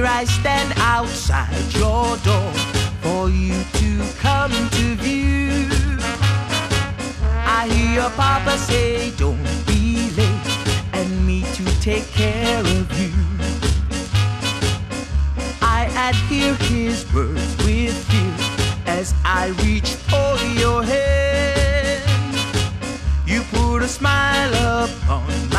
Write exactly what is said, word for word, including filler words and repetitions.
I stand outside your door for you to come to view. I hear your papa say, don't be late, and me to take care of you. I adhere his words with fear as I reach for your hand. You put a smile upon my